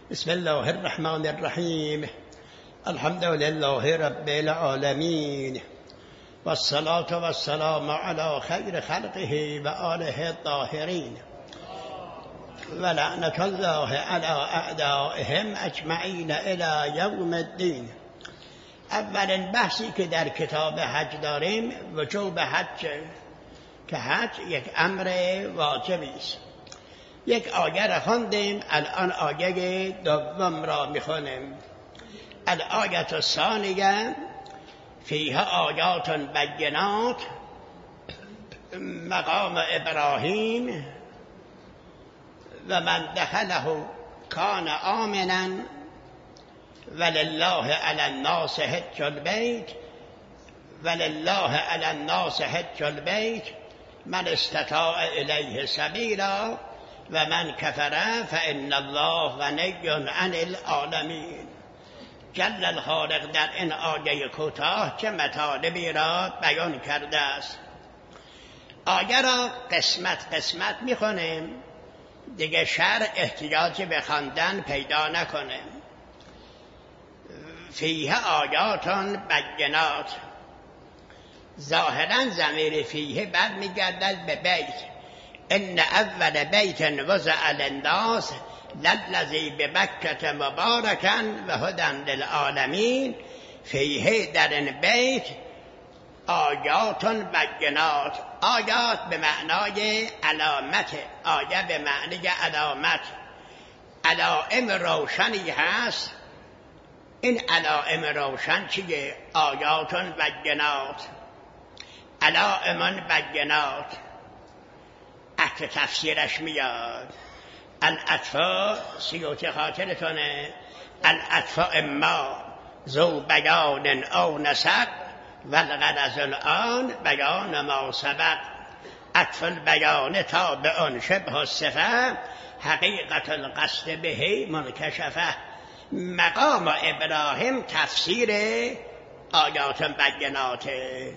بسم الله الرحمن الرحیم. الحمد لله رب العالمین والصلاة والسلام على خیر خلقه و آله الطاهرین و لعنت الله علی اعدائهم اجمعین الی یوم الدین. اولین بحثی که در کتاب حج داریم وجوب حج، که حج یک امر واجبی است. یک آیه را خواندیم، الان آیه دوم را میخونیم. الآیه الثانیه فیها آیات بینات مقام ابراهیم و من دخله کان آمنا ولله علی الناس حج البیت ولله علی الناس حج البیت من استطاع الیه سبیلا و من کفر فان الله غنی عن العالمین. جل الخالق در این آیه کوتاه چه مطالبی را بیان کرده است. آیه را قسمت قسمت میخونیم دیگه شرع احتیاجی به خواندن پیدا نکنه. فیه آیات بینات، ظاهرا ضمیر فیه برمیگردد به بیت. ان اول بیت وضع للناس للذی ببکة مبارکا و هدی للعالمین. فیه در این بیت آیات بینات. آیات به معنای علامت، آیه به معنی علامت، علائم روشنی هست. این علائم روشن چیه؟ آیات بینات، علائم بینات. عطف تفسیرش میاد. العطفاء سیوطی خاطرتونه، العطفاء اما ذو بیان او نسق والغرض الان بیان ما سبق. عطف البیان تابع شبه الصفه حقیقت القصد به منکشفه. مقام ابراهیم تفسیر آیات بینات.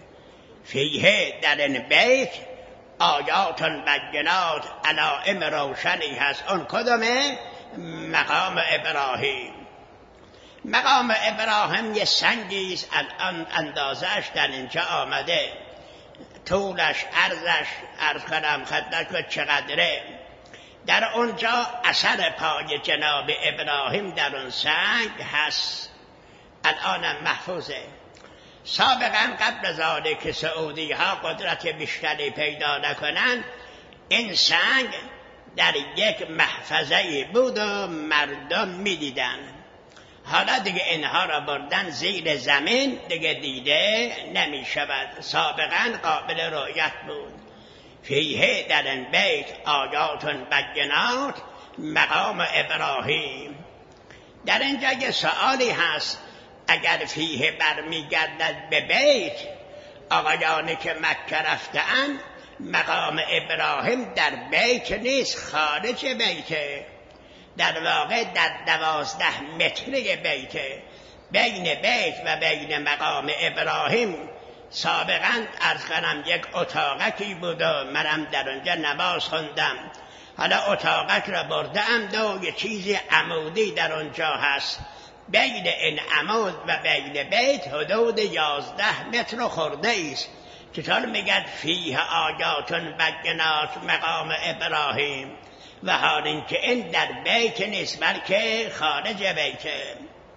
فیه در این بیت آیات بینات، علائم روشنی هست. اون کدومه؟ مقام ابراهیم. مقام ابراهیم یه سنگی است، الان اندازش در اینجا آمده، طولش عرضش عرض کنم خدمت چقدره. در اونجا اثر پای جناب ابراهیم در اون سنگ هست، الانم محفوظه. سابقا قبل از آنکه که سعودی ها قدرت بیشتری پیدا نکنن، این سنگ در یک محفظه بود و مردم میدیدن. حالا دیگه اینها را بردن زیر زمین، دیگه دیده نمی شود. سابقا قابل رؤیت بود. فیه در این بیت آیات بینات مقام ابراهیم. در اینجا یه سؤالی هست، اگر فیه برمیگردد به بیت، آقایانی که مکه رفتن، مقام ابراهیم در بیت نیست، خارج بیته. در واقع در 12 متری بیته. بین بیت و بین مقام ابراهیم سابقا عرض کنم یک اتاقکی بود و منم در اونجا نماز خوندم. حالا اتاقک را بردم دو یه چیزی عمودی در اونجا هست. بین این عمود و بین بیت حدود 11 متر خورده است. چطور میگد فیه آیات بینات مقام ابراهیم، و حال اینکه این در بیت نیست بلکه خارج بیته.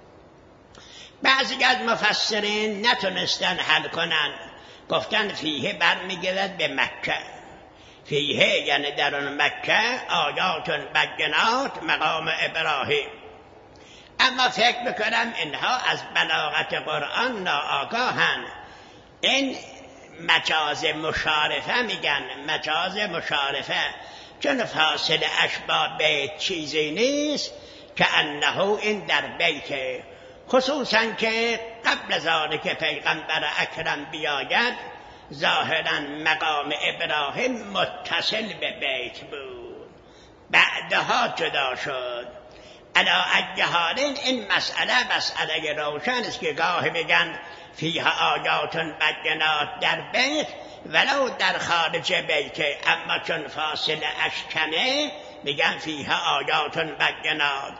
بعضی از مفسرین نتونستن حل کنن، گفتن فیه برمیگردد به مکه. فیه یعنی در اون مکه آیات بینات مقام ابراهیم. اما فکر میکنم اینها از بلاغت قرآن ناآگاهن. این مجاز مشارفه میگن، مجاز مشارفه، چون فاصله اش با بیت چیزی نیست که انه این در بیت. خصوصا که قبل از آن که پیغمبر اکرم بیاید ظاهرا مقام ابراهیم متصل به بیت بود، بعدها جدا شد. علا ای حال این مسئله روشن است که گاهی میگن فیها آیات بینات در بیت ولو در خارج بیت، اما چون فاصله اش کمه میگن فیها آیات بینات.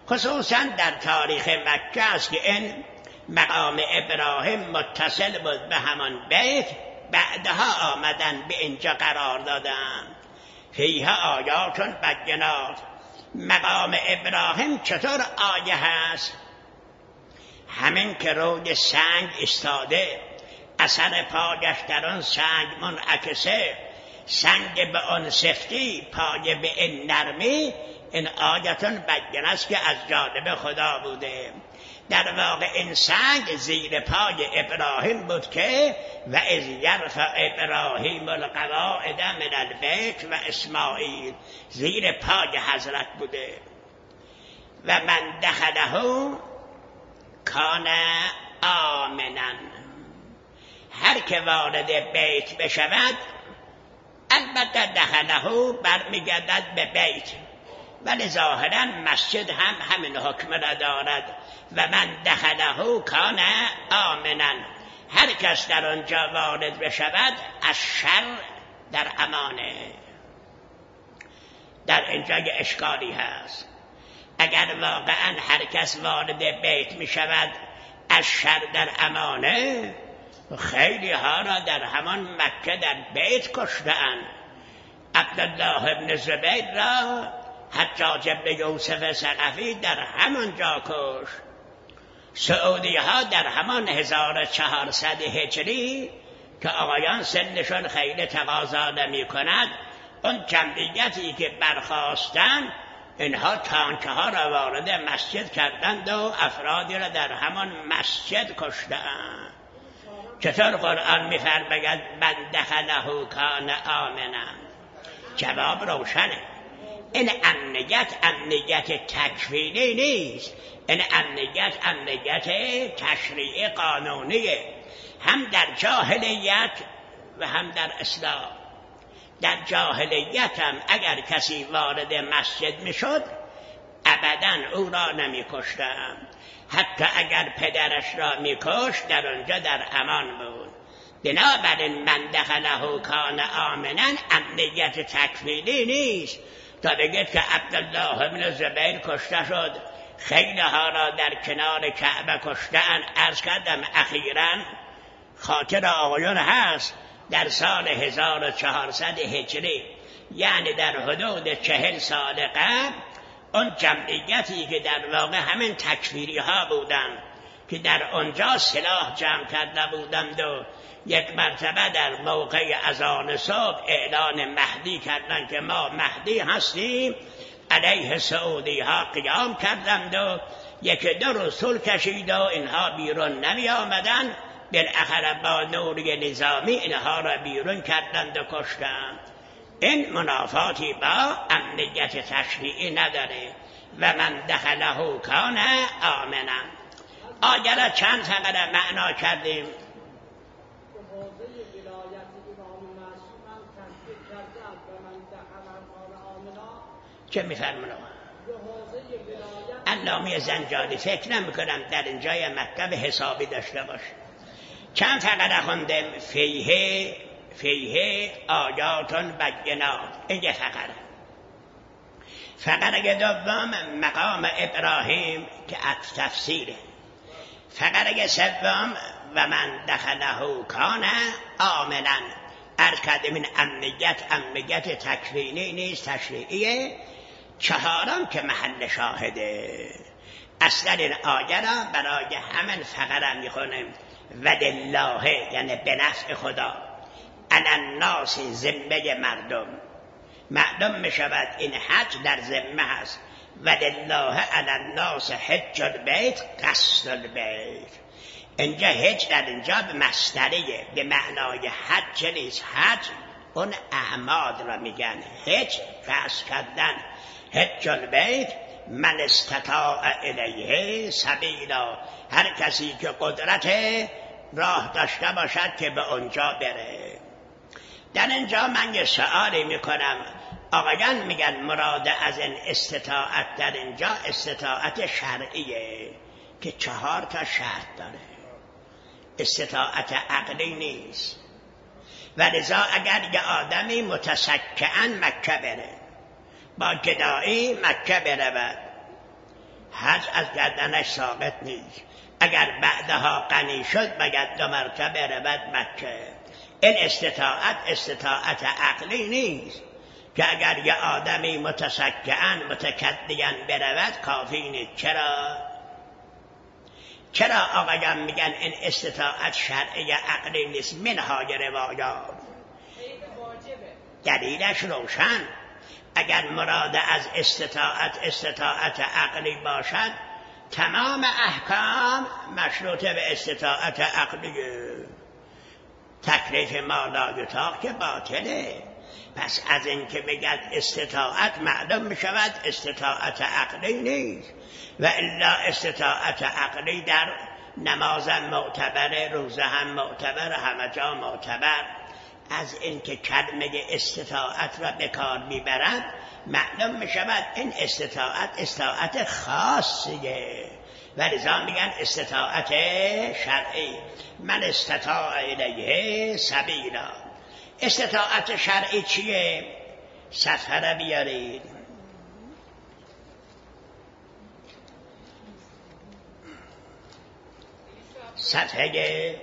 خصوصا در تاریخ مکه است که این مقام ابراهیم متصل بود به همان بیت، بعدها آمدن به اینجا قرار دادن. فیها آیات بینات. مقام ابراهیم چطور آیه هست؟ همین که روی سنگ استاده، اثر پایش در آن سنگ منعکسه، سنگ به آن سفتی، پای به این نرمی، این آیتون بین است که از جانب خدا بوده. در واقع این سنگ زیر پای ابراهیم بود که و اذ یرفع ابراهیم القواعد من البیت و اسماعیل، زیر پای حضرت بوده. و من دخله کان آمنا، هر که وارد بیت بشود، البته دخله برمیگردد به بیت، ولی ظاهرا مسجد هم همین حکم را دارد. و من دخله کان آمنا، هر کس در آنجا وارد بشود از شر در امانه. در اینجا یه اشکالی هست. اگر واقعا هر کس وارد بیت می شود از شر در امانه، خیلی ها را در همان مکه در بیت کشتند. عبدالله ابن زبیر را حجاج ابن یوسف ثقفی در همان جا کشت. سعودی ها در همان 1400 هجری که آقایان سنشون خیلی تقاضا نمی کند، اون جمعیتی که برخاستن، اینها تانک ها را وارد مسجد کردند و افرادی را در همان مسجد کشتند. چطور قرآن می‌فرماید من دخله کان آمنا؟ جواب روشنه. این امنیت تکوینی نیست، این امنیت تشریعی قانونیه، هم در جاهلیت و هم در اسلام. در جاهلیت هم اگر کسی وارد مسجد میشد ابداً او را نمی‌کشتند، حتی اگر پدرش را می‌کشت در آنجا در امان بود. بنابراین من دخله کان آمنا امنیت تکوینی نیست تا بگید که عبدالله ابن زبیر کشته شد، خیلی ها را در کنار کعبه کشته‌اند. عرض کردم اخیراً خاطر آقایون هست در سال 1400 هجری، یعنی در حدود 40 سال قبل، اون جمعیتی که در واقع همین تکفیری ها بودند که در آنجا سلاح جمع کرده بودند و یک مرتبه در موقع اذان صبح اعلان مهدی کردند که ما مهدی هستیم، علیه سعودی ها قیام کردند و یک دو روز طول کشید و اینها بیرون نمی آمدند. بالاخره با نوری نظامی اینها را بیرون کردند و کشتند. این منافاتی با امنیت تشریعی نداره. و من دخله کان آمنا. آیه را چند فقره معنا کردیم. چه می‌فرمونه؟ علامه زنجانی فکر نمی‌کنم در اینجای مکه به حسابی داشته باشه. چند فقره خوندیم. فیه آیات بینات، این یه فقره. فقره دوم مقام ابراهیم که تفسیره. فقره سوم و من دخله کان آمنا. ارکد من امنیت تکوینی نیست، تشریعیه. چهارم که محل شاهده. اصلا این آیه را برای همین فقره میخونیم. و دلله یعنی به نفع خدا، علی الناس ذمه مردم میشود این حج در ذمه هست. و دلله علی الناس حج البیت قصد البیت. اینجا حج در اینجا به مصدریه، به معنای حج نیست. حج اون اعمال را میگن، حج قصد کردن. حج البیت من استطاع الیه سبیلا، هر کسی که قدرت راه داشته باشد که به اونجا بره. در اینجا من یه سؤالی میکنم. آقایان میگن مراد از این استطاعت در اینجا استطاعت شرعیه که 4 شرط داره، استطاعت عقلی نیست. و لذا اگر یه آدمی متسکعاً مکه بره، با گدایی مکه برود، حج از گردنش ثابت نیست. اگر بعدها غنی شد باید 2 مرتبه رود مکه. این استطاعت عقلی نیست که اگر یه آدمی متکدیاً برود کافی نیست. چرا آقایان میگن این استطاعت شرعی عقلی نیست؟ منهای روایات دلیلش روشن. اگر مراد از استطاعت عقلی باشد تمام احکام مشروط به استطاعت عقلیه. تکلیف ما لا یطاق که باطله. پس از این که بگد استطاعت معلوم می شود استطاعت عقلی نیست. و الا استطاعت عقلی در نماز هم معتبره، روزه هم معتبر، همه جا معتبر. از این که کلمه استطاعت را به کار میبرد معلوم می شود این استطاعت خاصیه و لذا میگن استطاعت شرعی. من استطاع الیه سبیلا. استطاعت شرعی چیه؟ صفحه را بیارید. صفحه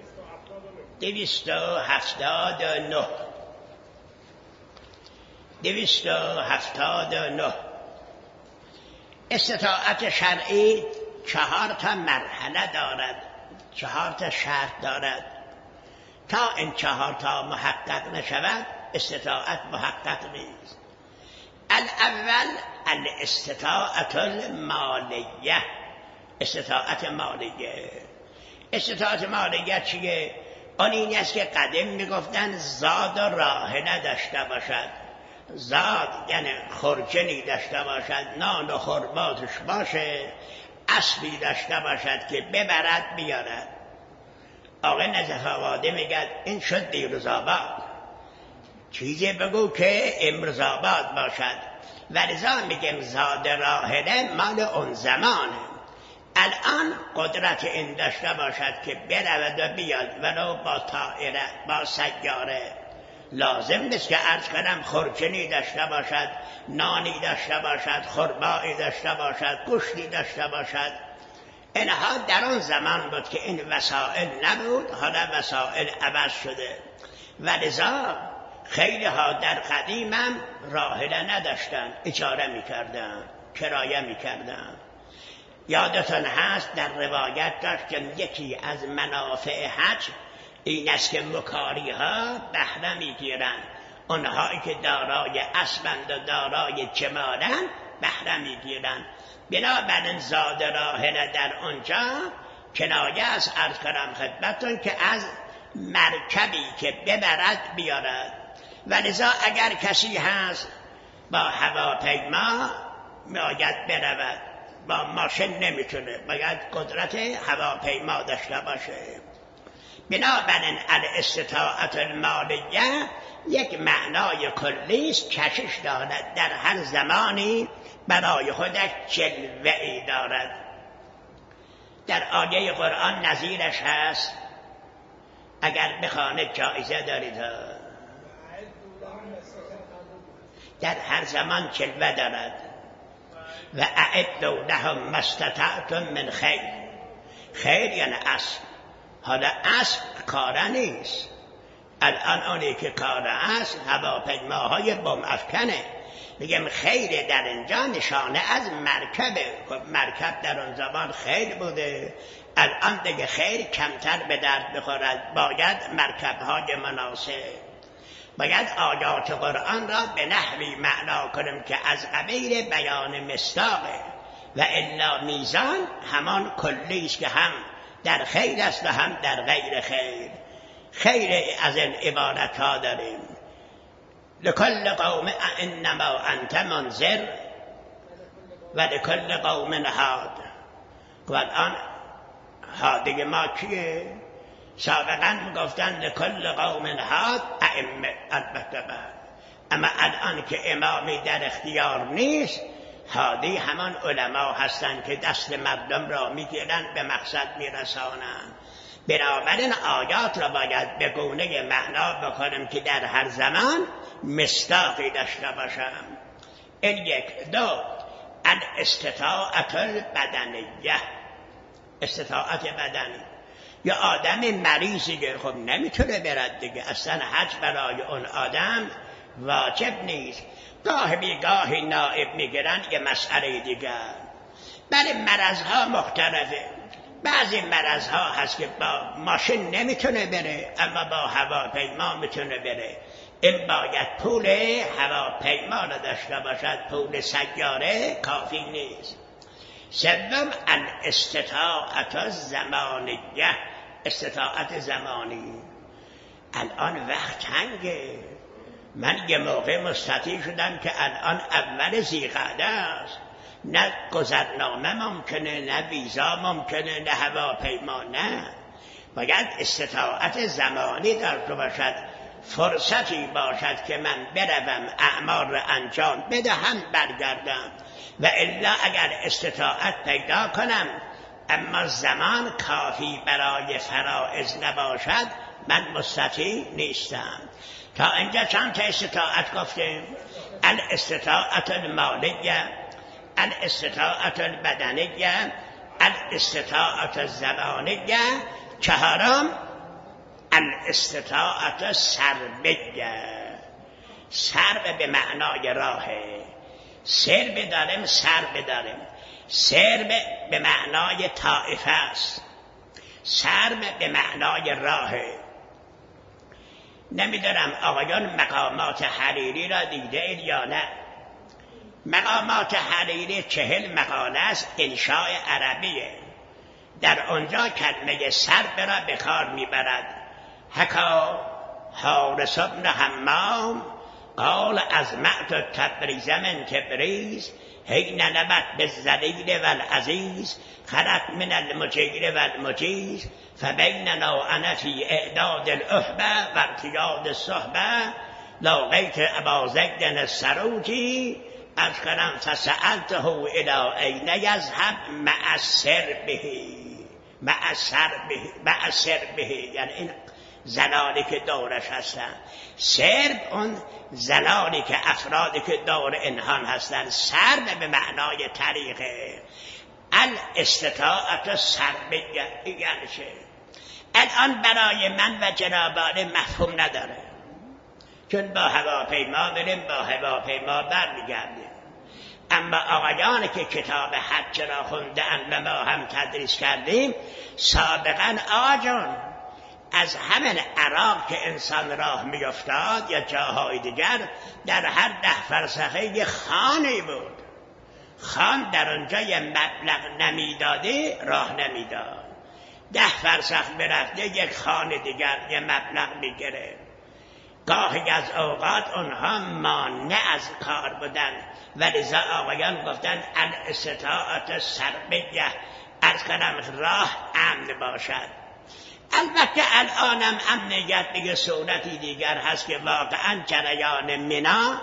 279. استطاعت شرعی 4 مرحله دارد، 4 شرط دارد. تا این 4 محقق نشود استطاعت محقق نیست. الاول الاستطاعت المالیه. استطاعت مالیه چیه؟ آن این است که قدیم میگفتن زاد و راحله داشته باشد. زاد یعنی خرجنی داشته باشد، نان و خرباتش باشه، اسبی داشته باشد که ببرد بیارد. آقای نجف‌آبادی میگه این شد دیروز آباد. چیزی بگو که امروز آباد باشد. ولذا میگم زاد راحله مال اون زمانه. الان قدرت این داشته باشد که برود و بیاد ولو با طائره، با سیاره. لازم نیست که عرض کنم خرچنی داشته باشد، نانی داشته باشد، خربایی داشته باشد، گوشتی داشته باشد. اینها در آن زمان بود که این وسائل نبود، حالا وسائل عوض شده. ولذا خیلی ها در قدیم هم راحله نداشتن، اجاره میکردن، کرایه میکردن. یادتون هست در روایت داشت که یکی از منافع حج این است که مکاری ها بهره میگیرند. اونهایی که دارای اسبند و دارای جمالند بهره میگیرند. بنابراین زاد راحله در اونجا کنایه از عرض کنم خدمتتون که از مرکبی که ببرد بیارد. ولذا اگر کسی هست با هواپیما باید برود، با ماشین نمیتونه، باید قدرت هواپیما داشته باشه. بنابراین الاستطاعت المالیه یک معنای کلی است، کشش دارد، در هر زمانی برای خودش جلوه‌ای دارد. در آیه قرآن نظیرش هست، اگر بخوانید جایزه دارید. در هر زمان جلوه دارد. و اعدوا لهم ما استطعتم من خیر. خیر یعنی اسب. حالا اسب کاره نیست. الان اونی که کاره است هواپیماهای بم افکنه. میگم خیر در اینجا نشانه از مرکبه. مرکب در اون زمان خیر بوده، الان دیگه خیر کمتر به درد بخورد. باید مرکبهای مناسب، باید آیات قرآن را به نحوی معنا کنیم که از قبیل بیان مصداقه. و الا میزان همان کلی است که هم در خیر است و هم در غیر خیر. خیر از این عبارت ها داریم. لکل قوم انما انت منذر و لکل قوم هاد. و الان هادی ما کیه؟ سابقا گفتن لکل قوم هاد ائمه، البته بعد. اما الان که امامی در اختیار نیست، هادی همان علما هستند که دست مردم را میگیرند به مقصد میرسانند. بنابراین آیات را باید به گونه معنا بکنیم که در هر زمان مصداقی داشته باشم. این یک. دو، الاستطاعت البدنیه، استطاعت بدنی. یا آدم مریضی که خب نمیتونه برد دیگه، اصلا حج برای اون آدم واجب نیست، گاه بیگاهی نائب میگیرن یه مسئله دیگه. بله مرضها مختلفه، بعضی مرضها هست که با ماشین نمیتونه بره اما با هواپیما میتونه بره، این باید پول هواپیما رو داشته باشد، پول سیاره کافی نیست. سوم الاستطاعت الزمانیه، استطاعت زمانی. الان وقت تنگه، من یه موقع مستطیع شدم که الان اول ذی‌قعده است، نه گذرنامه ممکنه، نه ویزا ممکنه، نه هواپیما، نه، باید استطاعت زمانی داشته باشد، فرصتی باشد که من بروم اعمال را انجام بدهم برگردم، و الا اگر استطاعت پیدا کنم اما زمان کافی برای فرائض نباشد من مستطیع نیستم. تا اینجا چند تا استطاعت گفتیم؟ الاستطاعت المالیه، الاستطاعت البدنیه، الاستطاعت الزمانیه، چهارم الاستطاعت السربیه. سرب به معنای راهه، سر بداریم سر بداریم، سر به معنای طائفه است، سر به معنای راهه. نمیدونم آقایان مقامات حریری را دیده اید یا نه؟ مقامات حریری 40 مقاله است، انشاء عربیه، در آنجا کلمه سرب را به کار میبرد. حکا حارس بن حمام قال ازمعت تبریز من تبریز حین نبت بالذلیل والعزیز خلت من المجیر والمجیز فبیننا انا فی اعداد الاحبه و ارتیاد الصحبه لاقیت ابا زید السروجی از کنم فسألته الی این یذهب مع سربه، یعنی این زلالی که دورش هستن. سرب اون زلالی که افرادی که دور انهان هستن، سرب به معنای طریقه. الاستطاعت سربیه یعنی چه؟ الان برای من و جناباله مفهوم نداره، چون با هواپیما بریم با هواپیما برمیگردیم، اما آقایانی که کتاب حج را خونده‌اند و ما هم تدریس کردیم سابقا آجان از همین عراق که انسان راه میافتاد یا جاهای دیگر در هر 10 فرسخه یه خانی بود، خان در اونجا یه مبلغ نمیداده راه نمیداد، 10 فرسخ برفته یک خان دیگر یه مبلغ میگیره. گاهی از اوقات اونها مانع از کار بودن و لذا آقایان گفتن الاستطاعت سربیه، از کنم راه امن باشد. البته الانم امنیت دیگه صورتی دیگر هست که واقعا جریان منا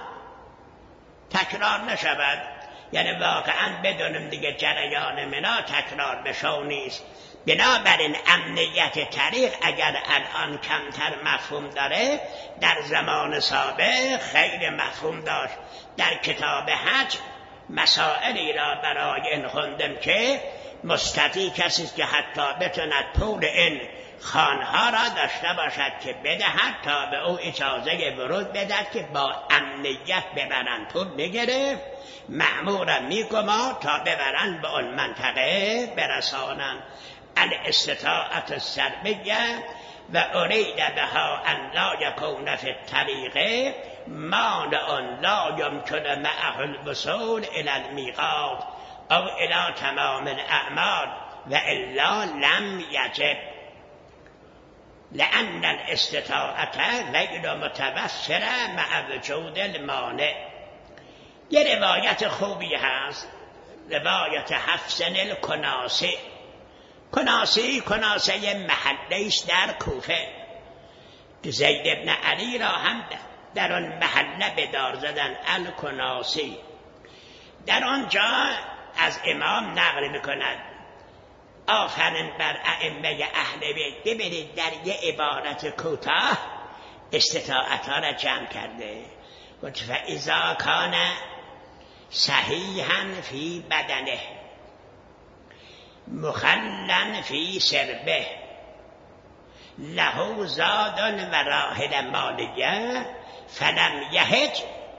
تکرار نشود، یعنی واقعا بدونیم دیگه جریان منا تکرار بشو نیست. بنابراین امنیت طریق اگر الان کمتر مفهوم داره، در زمان سابق خیلی مفهوم داشت. در کتاب حج مسائلی را برای این خوندم که مستطیع کسی که حتی بتوند پول این خانها را داشته باشد که بدهد تا به او اجازه ورود بدهد که با امنیت ببرن، پول میگرفت مأمورا میگما تا ببرن به اون منطقه برسانن. الاستطاعت السربیه و ارید بها ان لا یکون فی الطریق مانع لا یمکن معه الوصول الی المیقات او الی تمام الاعمال و الا لم یجب لأن الاستطاعت غیر متوفره مع وجود المانع. یه روایت خوبی هست، روایت حفصن الکناسی. کناسه محلهش در کوفه، زید ابن علی را هم در آن محله به دار زدن الکناسی. در آنجا از امام نقل میکند آفرین بر ائمه اهل بیت. ببینید در یه عبارت کوتاه استطاعتها را جمع کرده. گفت فاذا کان صحیحا فی بدنه مخلن فی سربه له زاد و راحل مالگه فلم یهج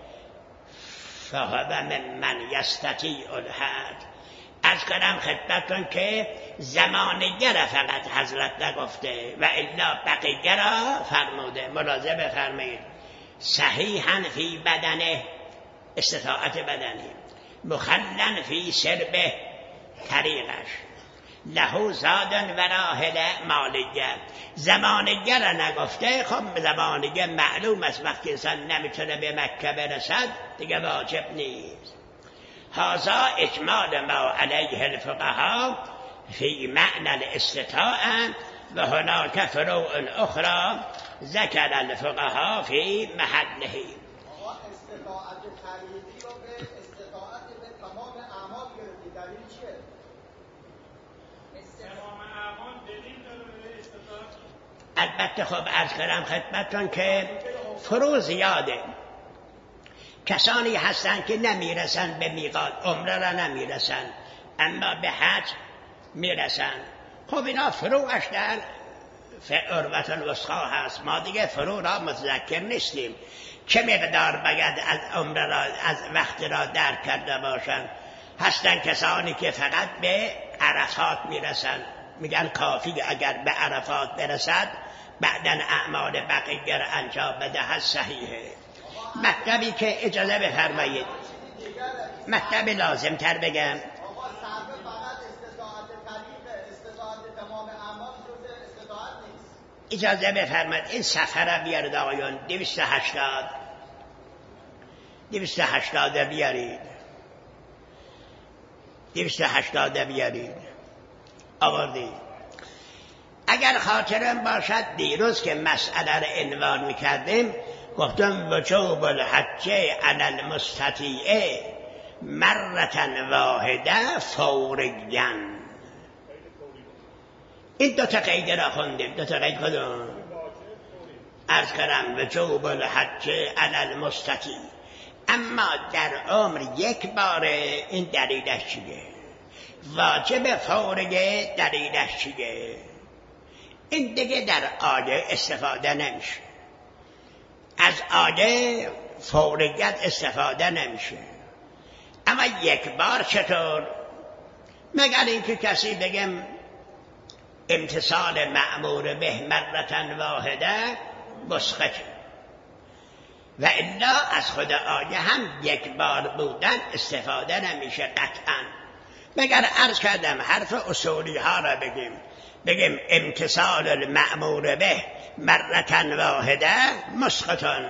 فهو ممن یستطیع الحج. از کنم خدمتتون که زمانگر فقط حضرت نگفته و الا بقیه را فرموده. ملاحظه بفرمایید. صحیحا فی بدنه استطاعت بدنی، مخلن فی سربه طریقش، له زادن و راحل مالگه. زمانگر را نگفته. خب زمانگر معلوم است وقتی انسان نمیتونه به مکه برسد دیگه واجب نیست. هذا اجمال ما علیه الفقهاء فی معنی الاستطاعه و هناک فروع اخرى ذکر الفقهاء فی محله. استطاعت طریقی رو به استطاعت به تمام اعمال گرفتی. دلیل چیه؟ تمام اعمال دلیل داره به استطاعت. البته خب عرض کردم خدمتتون که فروع زیاده. کسانی هستن که نمیرسن به میقات، عمره را نمیرسن اما به حج میرسن. خب اینا فروعش در عروة الوثقی هست. ما دیگه فروع را متذکر نیستیم چه مقدار باید از عمره را از وقت را درک کرده باشن. هستن کسانی که فقط به عرفات میرسن، میگن کافی اگر به عرفات برسد بعدن اعمال بقیه را انجام بده صحیحه. مطلبی که اجازه بفرمایید، مطلب لازم تر بگم. اجازه بفرمایید این صفحه را بیارید آقایون. 280 بیارید. 280 بیارید. آوردید. اگر خاطرم باشد دیروز که مسئله را عنوان میکردیم گفتم وجوب الحج علی المستطیع مرة واحده فوریا. این دو تا قید را خوندیم. دو تا قید کدوم؟ عرض کردم وجوب الحج علی المستطیع، اما در عمر یک باره. این دلیلش چیه؟ واجب فوریه دلیلش چیه؟ این دیگه در آیه استفاده نمیشه. از آیه فوریت استفاده نمیشه. اما یک بار چطور؟ مگر اینکه کسی بگم امتثال مأمور به مرة واحده مسقط، و الا از خود آیه هم یک بار بودن استفاده نمیشه قطعا. مگر عرض کردم حرف اصولی ها را بگیم امتثال المأمور به مرة واحده مسقطن،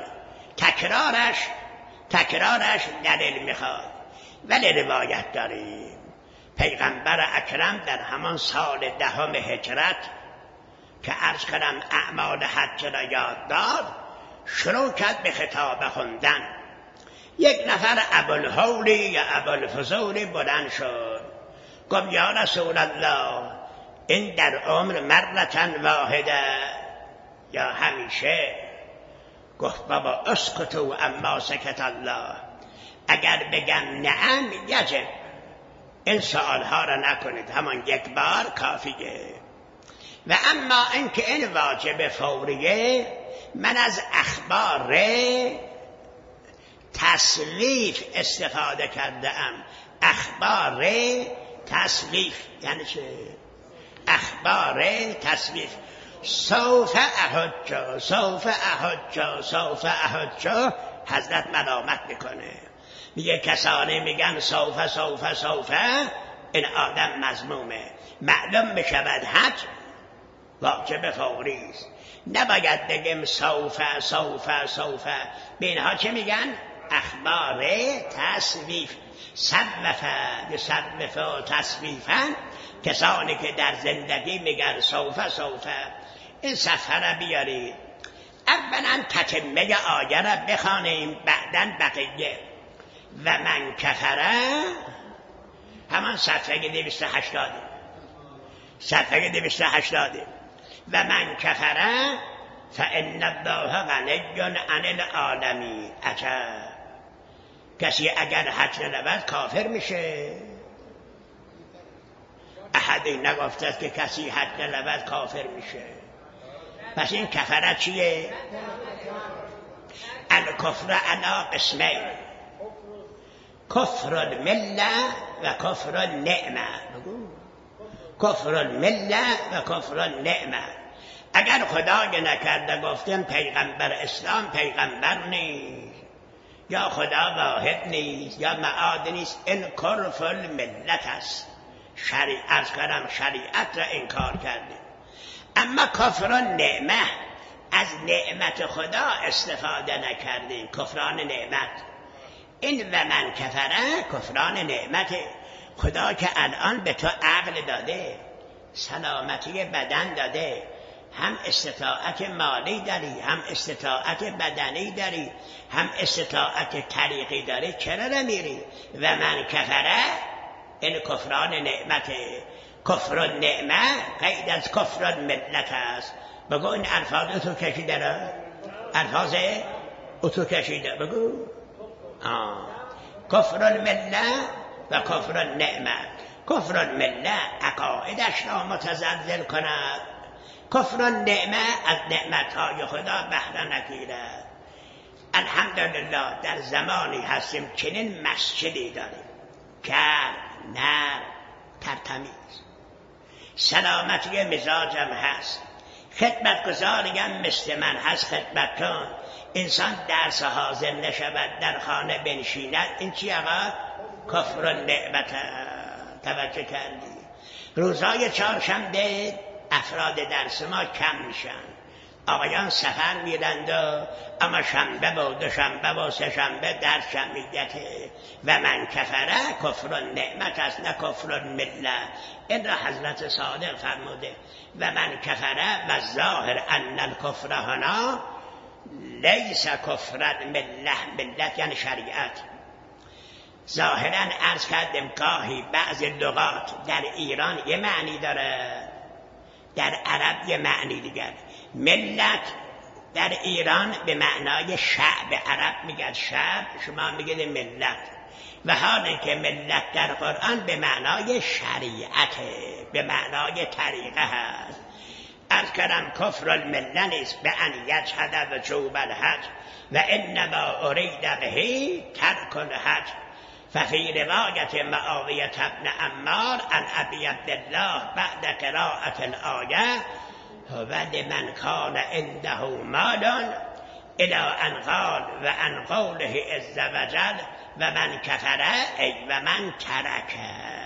تکرارش دلیل میخواد. ولی روایت داریم پیغمبر اکرم در همان سال 10 هجرت که عرض کردم اعمال حج را یاد داد شروع کرد به خطاب خوندن. یک نفر ابوالهولی یا ابوالفضولی بلند شد گفت یا رسول الله این در عمر مرة واحده یا همیشه؟ گفت بابا اسکتو اما سکت الله. اگر بگم نعم یجب، این سوالها را نکنید، همان یک بار کافیه. و اما اینکه این واجب فوریه، من از اخبار تسلیف استفاده کرده ام. اخبار تسلیف یعنی چه؟ اخبار تسلیف. سوف احج حضرت ملامت میکنه، میگه کسانی میگن سوف این آدم مذمومه. معلوم بشود حج واجب فوری است. نباید بگیم سوف. به اینها چه میگن؟ اخبار تسویف. سوف و تسویفا، کسانی که در زندگی میگن سوف. این صفحه را بیارید. اولا تتمه آیه را بخوانیم، بعداً بقیه. و من کفره، همان صفحه 280. و من کفره فان الله غنی عن العالمین. عجب، کسی اگر حج نرود کافر میشه؟ احدی نگفته است که کسی حج نرود کافر میشه. پس این کفره چیه؟ الکفر علی قسمین، کفر المله و کفر النعمه. کفر المله و کفر النعمه. اگر خدای نکرده گفتیم پیغمبر اسلام پیغمبر نیست، یا خدا واحد نیست، یا معاد نیست، این کفر الملت است. عرض کردم شریعت را انکار کردیم. اما کفر النعمه، از نعمت خدا استفاده نکردیم، کفران نعمت. این و من کفره کفران نعمت. خدا که الان به تو عقل داده، سلامتی بدن داده، هم استطاعت مالی داری، هم استطاعت بدنی داری، هم استطاعت طریقی داری، چرا نمیری؟ و من کفره، این کفران نعمت. کفر النعمه قید از کفر الملت است. بگو این الفاظ تو کشیده را، الفاظ تو کشیده، بگو کفر المله و کفر النعمه. کفر المله عقایدش را متزلزل کند، کفر النعمه از نعمتهای خدا بهره نگیرد. الحمدلله در زمانی هستیم چنین مسجدی داریم، کرد، نر، ترتمیز، سلامتی مزاجم هست، خدمتگزاریم مثل من هست خدمتتون. انسان درس حاضر نشود، در خانه بنشیند، این چی آقا؟ کفر النعمت. توجه کردی؟ روزای چهارشنبه افراد درس ما کم میشن، آقایان سفر میرند و اما شنبه و دوشنبه و سه‌شنبه در جمعیته. و من کفره کفر النعمت است، نه کفر المله. این را حضرت صادق فرموده. و من کفره و ظاهر ان الکفر هنا لیس کفر المله، ملت یعنی شریعت. ظاهرا عرض کردم گاهی بعض لغات در ایران یه معنی داره، در عرب یه معنی دیگر. ملت در ایران به معنای شعب، عرب میگن شعب، شما میگید ملت. و حالا که ملت در قرآن به معنای شریعت، به معنای طریقه هست. از کردم کفر المله نیست به ان یجحد وجوب الحج و انما ارید به ترک الحج. ففي رواية معاوية بن عمار عن أبي عبد الله بعد قراءة الآية ولمن كان عنده مال إلى أن قال وعن قوله عز وجل ومن كفر أي ومن ترك.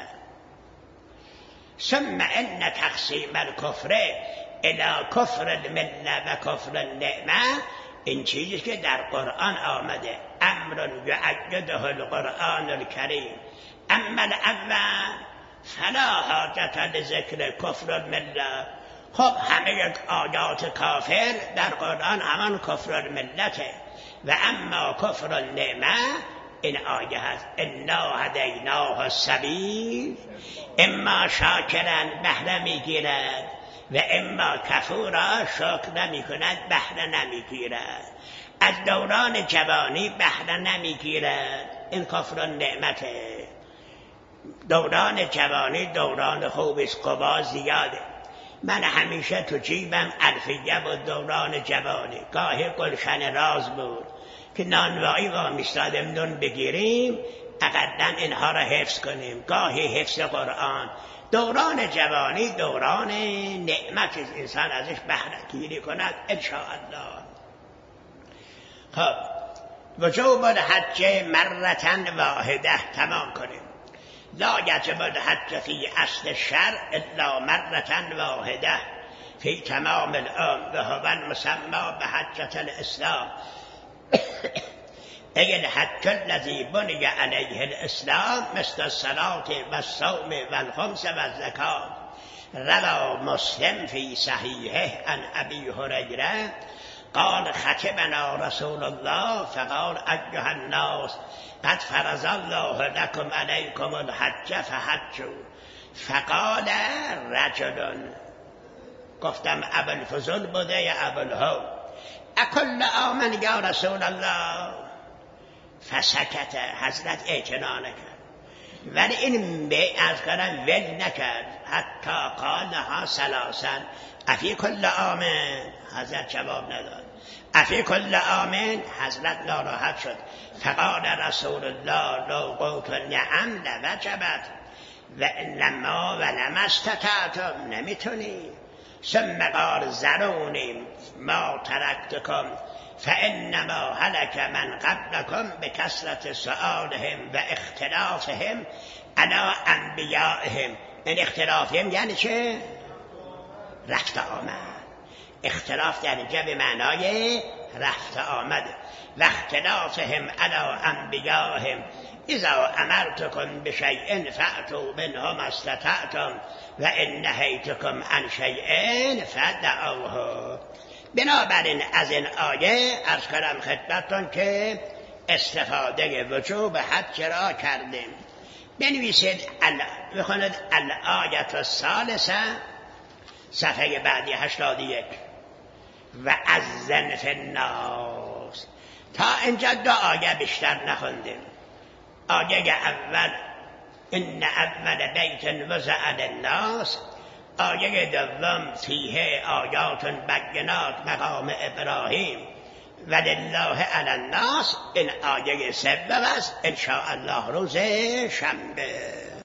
ثم إن تقسيم الكفر إلى كفر الملة و كفر النعمة این چیزی که در قرآن آمده، امر یعیده القرآن الکریم. اما الاول فلا حاجت لذکر کفر المله. خب همه آیات کافر در قرآن همان کفر الملته. و اما کفر النعمه این آیه هست انا هدیناه السبیل اما شاکرا بهره میگیرد و اما کفورا شکر نمی کند بهره نمی گیرد. از دوران جوانی بهره نمی گیرد، این کفر نعمته. دوران جوانی دوران خوب است، قوا زیاده. من همیشه تو جیبم الفیه بود دوران جوانی. گاهی گلشن راز بود که نانوایی وامیستادم نون بگیریم، اقدن اینها را حفظ کنیم. گاهی حفظ قرآن. دوران جوانی دوران نعمت، انسان ازش بهره گیری کند انشاءالله. خب وجوب الحج مرة واحده، تمام کنیم. لا یجب الحج فی اصل الشرع الا مرة واحده فی تمام العام و هو المسمى بحجة الاسلام. ای الحج الذی بنی علیه الاسلام مثل الصلاة و الصوم و الخمس و الزکات. روى مسلم فی صحیحه عن ابی هریره قال خطبنا رسول الله فقال ایها الناس قد فرض الله لكم عليكم الحج فحجوا. فقال رجل، گفتم ابوالفضل بوده یا ابوالهول، اکل آمن یا رسول الله؟ فسکت، حضرت اعتنا نکرد. ولی این از کردن ول نکرد. حتی قالها ثلاثا افی کل آمن، حضرت جواب نداد. افی کل آمن، حضرت ناراحت شد. فقال رسول الله لو قلت نعم لوجبت و انما ولم استطعتم، نمیتونی. ثم قال ذرونی ما ترکتکم فانما هلك من قبلكم بکثرت سؤالهم و اختلافهم علی انبیائهم. این اختلافهم یعنی چه؟ رفت آمد. اختلاف در اینجا به معنای رفت آمد. و اختلافهم علی انبیائهم اذا امرتکم بشیء فأتوا منه ما استطعتم و ان نهیتکم عن شیء فدعوه. بنابراین از این آیه عرض کردم خدمتتون که استفاده وجوب حج را کردیم. بنویسید بخونید الآیت الثالثه صفحه بعدی 81 و اذن فی الناس. تا اینجا دو آیه بیشتر نخوندیم. آیه اول ان اول بیت وضع للناس، آیه دوم فیه آیات بینات مقام ابراهیم ولله علی الناس. این آیه سوم است ان شاء الله روز شنبه.